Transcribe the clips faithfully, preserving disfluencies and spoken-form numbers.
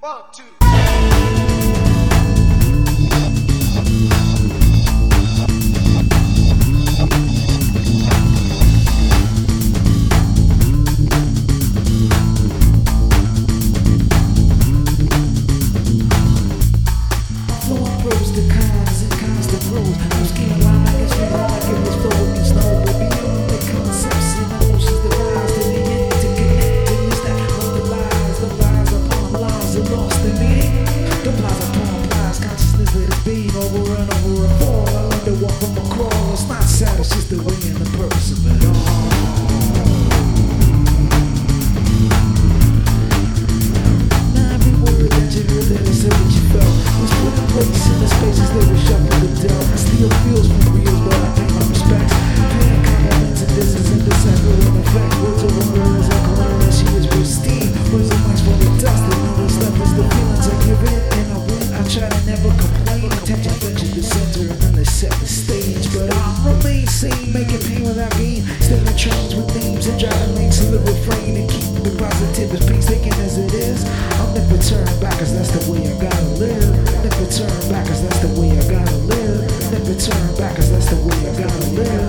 One, two. Over and over and fall, I learned to walk from a crawl. It's not sad, it's just the way and the purpose of it all. Now every word that you heard that I said what you felt was put in place in the spaces that were shuffled and dealt. It still feels from real, but I pay my respects. Paying compliments and this is in the cycle in effect. Words of words like one that she is pristine. Words of mics full of dust, and all that's left is the feelings I give it and I win. I try to never complain. Attention fetches the center and then they set the stage. But I remain sane, making pain without gain. Still in trains with names and driving lanes to the refrain and keep the positive as painstaking as it is. I'll never turn back cause that's the way I gotta live. Never turn back cause that's the way I gotta live. Never turn back cause that's the way I gotta live.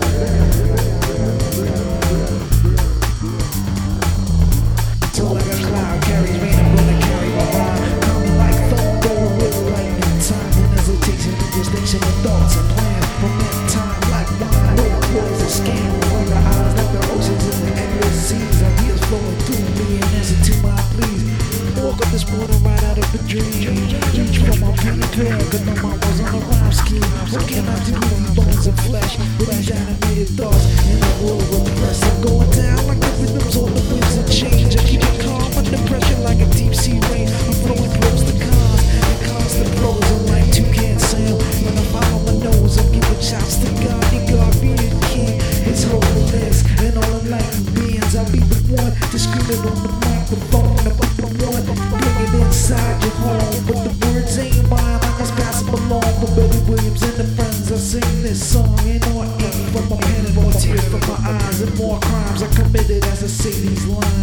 So like a cloud carries rain, I'm gonna carry my rhyme. Coming like thunder with lightning time. Hesitation and distinction of thoughts and plans. Moment time like wine. No poison scan over the eyes like the oceans in the endless seas. Ideas flowing through me and answer to my pleas. Woke up this morning right out of a dream. Reach for my pen and pad, cause no mind was on a rhyme scheme. What can I do with these bones and flesh? With these animated thoughts in a world repressed. I'm going down like the rhythms on the winds of change. I keep it calm under pressure like a deep sea rain. I'm flowing pros to cons and cons to pros. I'm like toucan Sam. When I follow my nose, I'm giving shots to God. The God be the king, His holiness, and all enlightened beings. I'll be the one to scream it on the microphone. I'm the one, bring it inside your home. But the words ain't mine, I just pass them along. For Billy Williams and the friends, I sing this song. Ain't no ink from my pen and more tears from my eyes, and more crimes I committed as I say these lines.